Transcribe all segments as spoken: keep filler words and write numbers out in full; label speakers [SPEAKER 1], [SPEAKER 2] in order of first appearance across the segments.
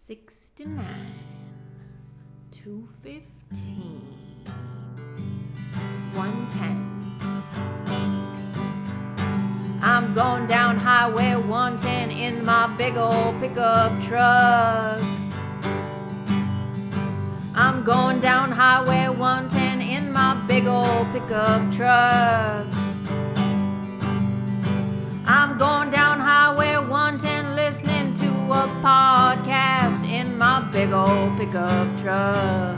[SPEAKER 1] sixty-nine, two fifteen, one ten. I'm going down Highway one ten in my big old pickup truck. I'm going down Highway one ten in my big old pickup truck. I'm going down Highway one ten listening to a podcast in my big old pickup truck.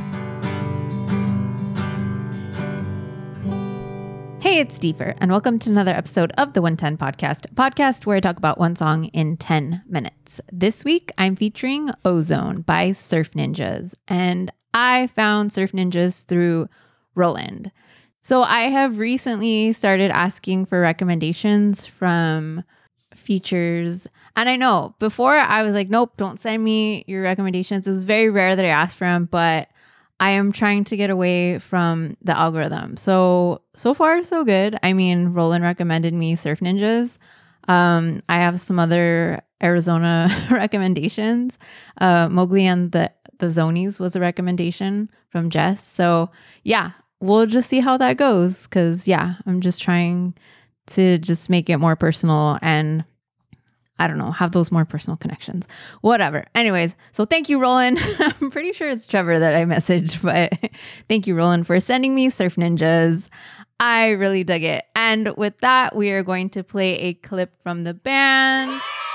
[SPEAKER 2] Hey, it's Stever, and welcome to another episode of the one ten Podcast, a podcast where I talk about one song in ten minutes. This week, I'm featuring Ozone by Surf Ninjas, and I found Surf Ninjas through Roland. So I have recently started asking for recommendations from features, and I know before I was like, nope, don't send me your recommendations. It was very rare that I asked for them, but I am trying to get away from the algorithm. So, so far, so good. I mean, Roland recommended me Surf Ninjas. Um, I have some other Arizona recommendations. Uh, Mowgli and the, the Zonies was a recommendation from Jess. So yeah, we'll just see how that goes. Cause yeah, I'm just trying to just make it more personal and I don't know, have those more personal connections, whatever. Anyways, so thank you, Roland. I'm pretty sure it's Trevor that I messaged, but thank you, Roland, for sending me Surf Ninjas. I really dug it. And with that, we are going to play a clip from the band.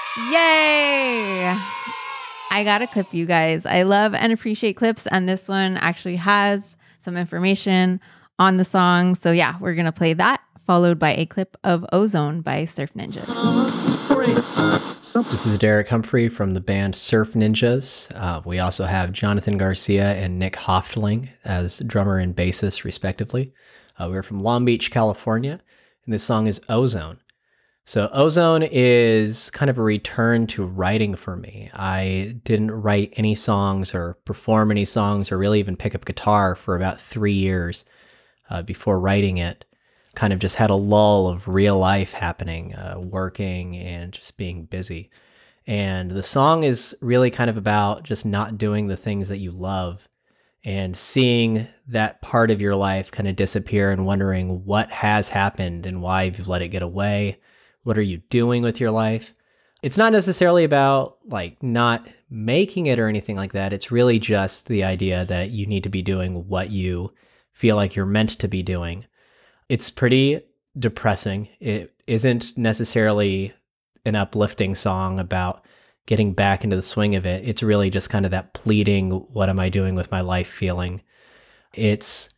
[SPEAKER 2] Yay! I got a clip, you guys. I love and appreciate clips, and this one actually has some information on the song. So yeah, we're going to play that, followed by a clip of Ozone by Surf Ninjas.
[SPEAKER 3] This is Derek Humphrey from the band Surf Ninjas. Uh, we also have Jonathan Garcia and Nick Hoftling as drummer and bassist, respectively. Uh, we're from Long Beach, California, and this song is Ozone. So Ozone is kind of a return to writing for me. I didn't write any songs or perform any songs or really even pick up guitar for about three years uh, before writing it. Kind of just had a lull of real life happening, uh, working and just being busy. And the song is really kind of about just not doing the things that you love and seeing that part of your life kind of disappear and wondering what has happened and why you've let it get away. What are you doing with your life? It's not necessarily about like not making it or anything like that. It's really just the idea that you need to be doing what you feel like you're meant to be doing. It's pretty depressing. It isn't necessarily an uplifting song about getting back into the swing of it. It's really just kind of that pleading, what am I doing with my life feeling. It's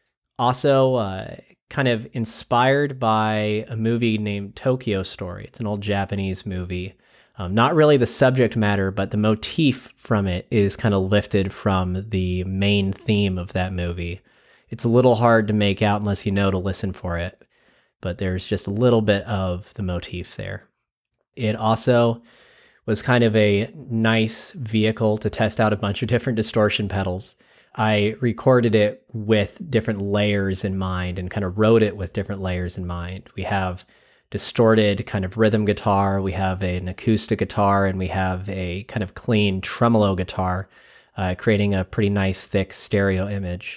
[SPEAKER 3] also uh, kind of inspired by a movie named Tokyo Story. It's an old Japanese movie. Um, not really the subject matter, but the motif from it is kind of lifted from the main theme of that movie. It's a little hard to make out unless you know to listen for it, but there's just a little bit of the motif there. It also was kind of a nice vehicle to test out a bunch of different distortion pedals. I recorded it with different layers in mind and kind of wrote it with different layers in mind. We have distorted kind of rhythm guitar, we have an acoustic guitar, and we have a kind of clean tremolo guitar, uh, creating a pretty nice thick stereo image.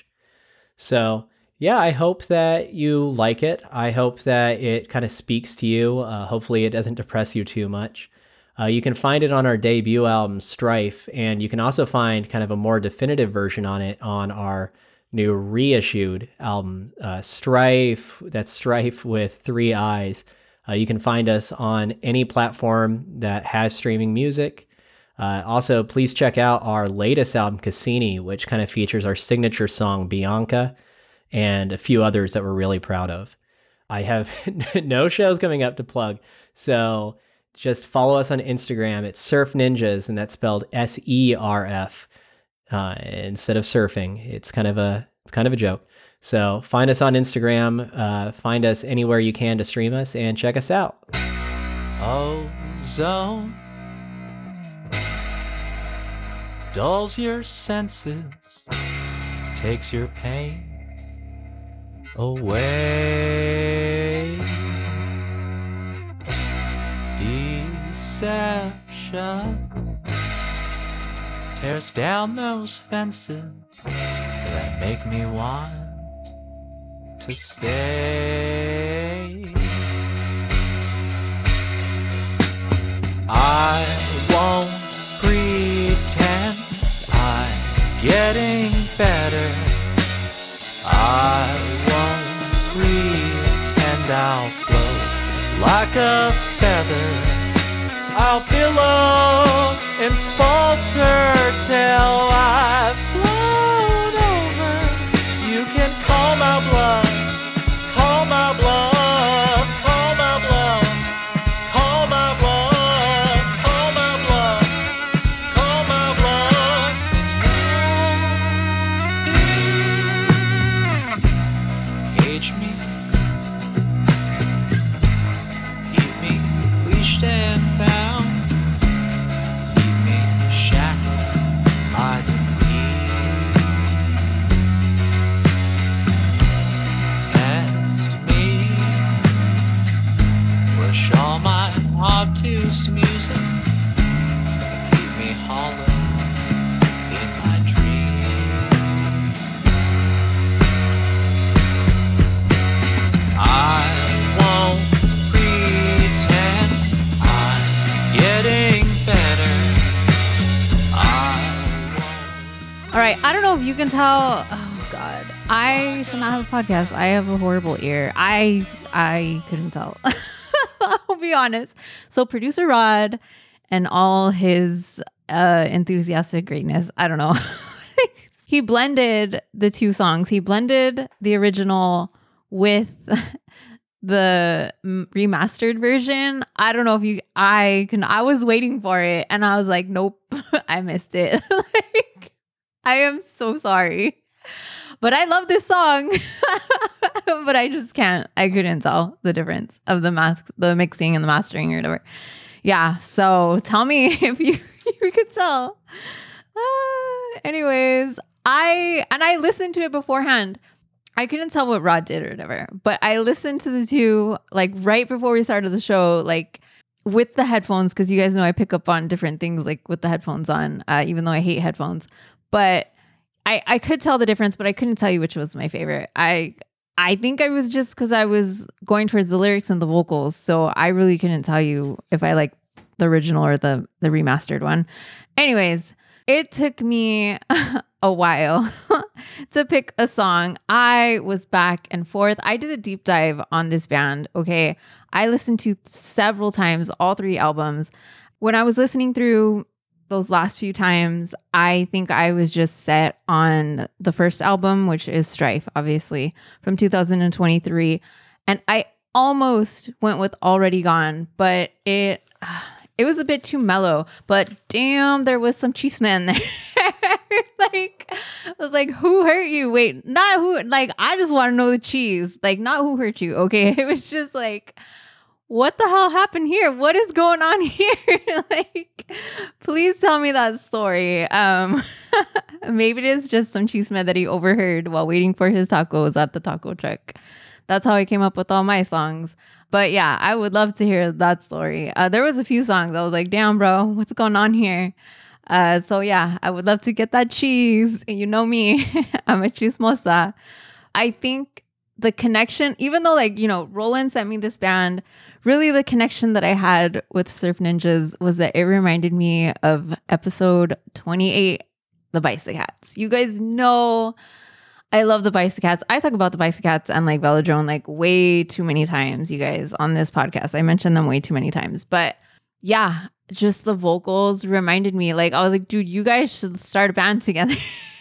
[SPEAKER 3] So yeah, I hope that you like it. I hope that it kind of speaks to you. Uh, hopefully it doesn't depress you too much. Uh, you can find it on our debut album, Strife, and you can also find kind of a more definitive version on it on our new reissued album, uh, Strife. That's Strife with three I's. Uh, you can find us on any platform that has streaming music. Uh, also, please check out our latest album, Cassini, which kind of features our signature song, Bianca, and a few others that we're really proud of. I have no shows coming up to plug, so just follow us on Instagram. It's Surf Ninjas, and that's spelled S E R F uh, instead of surfing. It's kind of a it's kind of a joke. So find us on Instagram, uh, find us anywhere you can to stream us, and check us out.
[SPEAKER 4] Ozone dulls your senses, takes your pain away. Deception tears down those fences that make me want to stay. I won't pretend I'm getting better. I won't pretend I'll float like a feather. I'll billow and falter till I've blown over. You can call my bluff, call my bluff, call my bluff, call my bluff, call my bluff, call my bluff. See, cage me, keep me leashed and bound. Obtuse musings keep me hollow in my dreams. I won't pretend I'm getting better. I won't.
[SPEAKER 2] All right. I don't know if you can tell. Oh God, I should not have a podcast. I have a horrible ear. I I couldn't tell. I'll be honest. So producer Rod and all his uh, enthusiastic greatness, I don't know. He blended the two songs. He blended the original with the remastered version. I don't know if you, I can, I was waiting for it and I was like, nope, I missed it. Like, I am so sorry. But I love this song, but I just can't, I couldn't tell the difference of the mask, the mixing and the mastering or whatever. Yeah. So tell me if you, you could tell. Uh, anyways, I, and I listened to it beforehand. I couldn't tell what Rod did or whatever, but I listened to the two like right before we started the show, like with the headphones. Cause you guys know I pick up on different things like with the headphones on, uh, even though I hate headphones, but I, I could tell the difference, but I couldn't tell you which was my favorite. I I think I was just because I was going towards the lyrics and the vocals. So I really couldn't tell you if I like the original or the, the remastered one. Anyways, it took me a while to pick a song. I was back and forth. I did a deep dive on this band. Okay. I listened to several times, all three albums. When I was listening through those last few times, I think I was just set on the first album, which is Strife, obviously, from two thousand twenty-three. And I almost went with Already Gone, but it it was a bit too mellow. But damn, there was some cheese man there. Like, I was like, who hurt you? Wait, not who, like, I just want to know the cheese. Like, not who hurt you, okay? It was just like, what the hell happened here? What is going on here? Like, please tell me that story. Um, maybe it is just some chisme that he overheard while waiting for his tacos at the taco truck. That's how I came up with all my songs. But yeah, I would love to hear that story. Uh, there was a few songs I was like, damn, bro, what's going on here? Uh, so yeah, I would love to get that cheese. You know me, I'm a chismosa. I think the connection, even though like, you know, Roland sent me this band, really the connection that I had with Surf Ninjas was that it reminded me of episode twenty-eight, the Bicicats. You guys know I love the Bicicats. I talk about the Bicicats and like Velodrome like way too many times, you guys, on this podcast. I mentioned them way too many times. But yeah, just the vocals reminded me, like, I was like, dude, you guys should start a band together.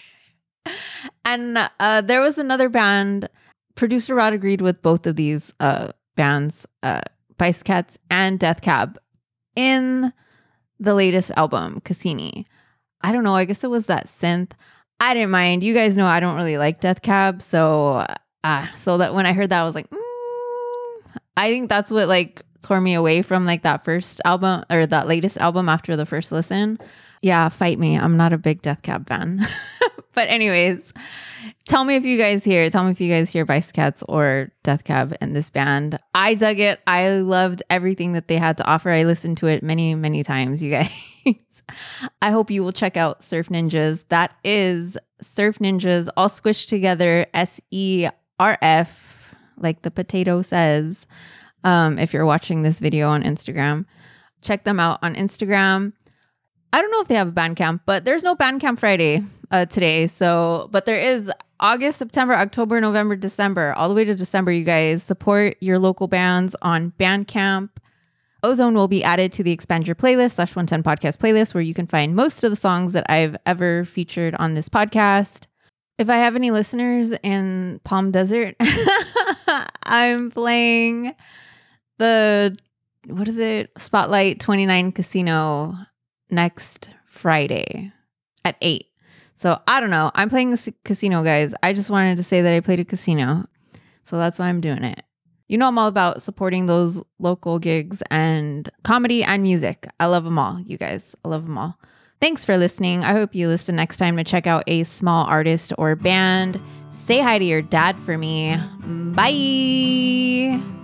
[SPEAKER 2] And uh, there was another band. Producer Rod agreed with both of these uh, bands, uh, Bicicats and Death Cab, in the latest album, Cassini. I don't know. I guess it was that synth. I didn't mind. You guys know I don't really like Death Cab. So, uh, so that when I heard that, I was like, mm. I think that's what like tore me away from like that first album or that latest album after the first listen. Yeah, fight me. I'm not a big Death Cab fan. But anyways, tell me if you guys hear, tell me if you guys hear Vice Cats or Death Cab in this band. I dug it. I loved everything that they had to offer. I listened to it many, many times, you guys. I hope you will check out Surf Ninjas. That is Surf Ninjas, all squished together, S E R F, like the potato says. Um, if you're watching this video on Instagram, check them out on Instagram. I don't know if they have a Bandcamp, but there's no Bandcamp Friday uh, today. So, but there is August, September, October, November, December, all the way to December. You guys support your local bands on Bandcamp. Ozone will be added to the Expand Your Playlist slash one ten podcast playlist, where you can find most of the songs that I've ever featured on this podcast. If I have any listeners in Palm Desert, I'm playing the, what is it? Spotlight twenty-nine Casino next Friday at eight. So I don't know. I'm playing the casino, guys. I just wanted to say that I played a casino. So that's why I'm doing it. You know, I'm all about supporting those local gigs and comedy and music. I love them all, you guys. I love them all. Thanks for listening. I hope you listen next time to check out a small artist or band. Say hi to your dad for me. Bye.